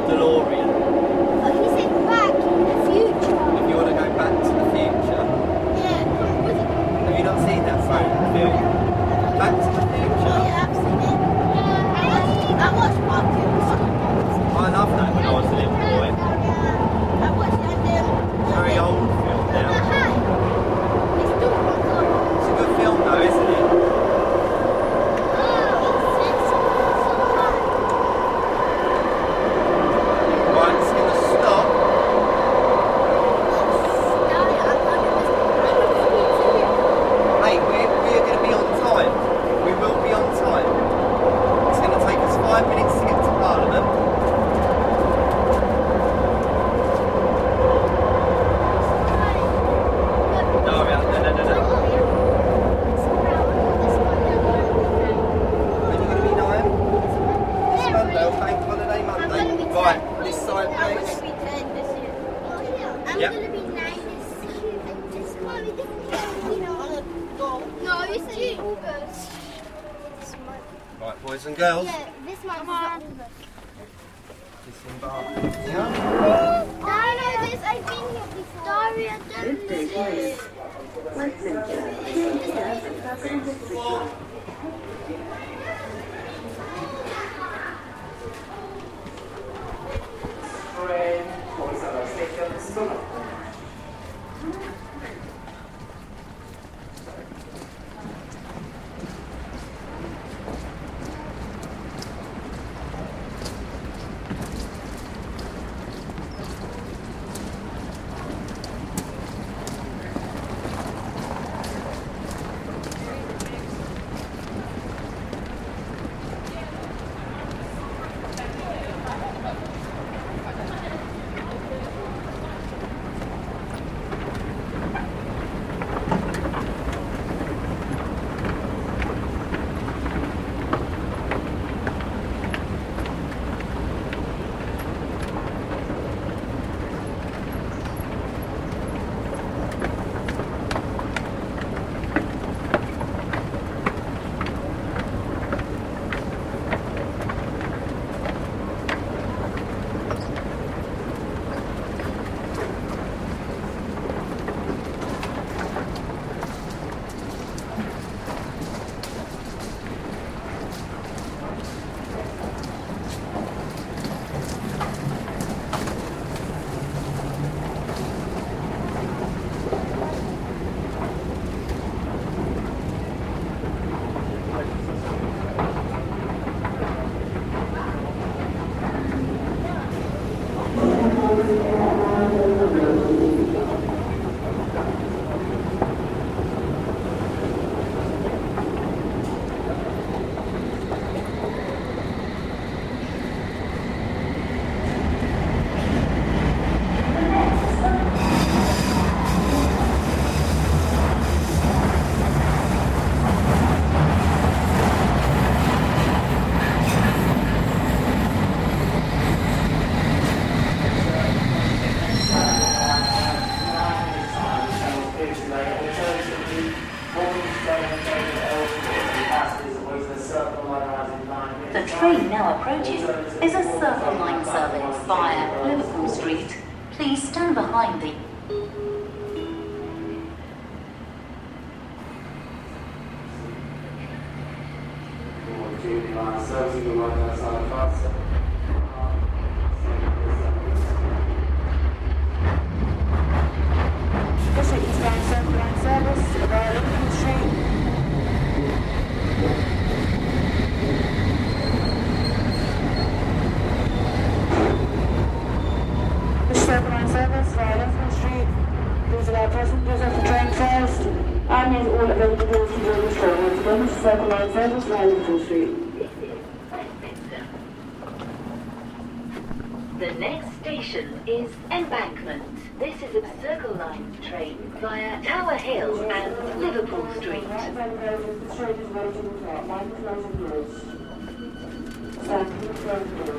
DeLorean. Oh, you said back in the future. If you want to go back to the future. Yeah, Have you not seen that film? Back to the oh Future. yeah, I've seen it. I watched Marcus. I love that when I was a little boy. I watched it and then... Very old film now. It's still quite good. It's a good film though, isn't it? Right, it's going to stop. Mate, we're going to be on time. We will be on time. It's going to take us 5 minutes to get to Parliament. No. When are you going to be 9? This Monday, bank holiday Monday. Right, this side, please. I'm Yep. gonna be 9 this month. No, it's in August. This month. Right, boys and girls. Yeah, this month is August. Disembark. No, this I've been here before. Daria, don't listen. The train now approaches is a Circle Line service via Liverpool Street. Please stand behind the... This is Eastbound Circle Line service via Liverpool Street. This Circle Line service via Liverpool Street. Please allow passengers off the train first and use all available doors to join the train. Once again, this is Circle Line service via Liverpool Street. The next station is Embankment. This is a Circle Line train via Tower Hill and Liverpool Street. The train is waiting for 9 closing doors. Stand in front of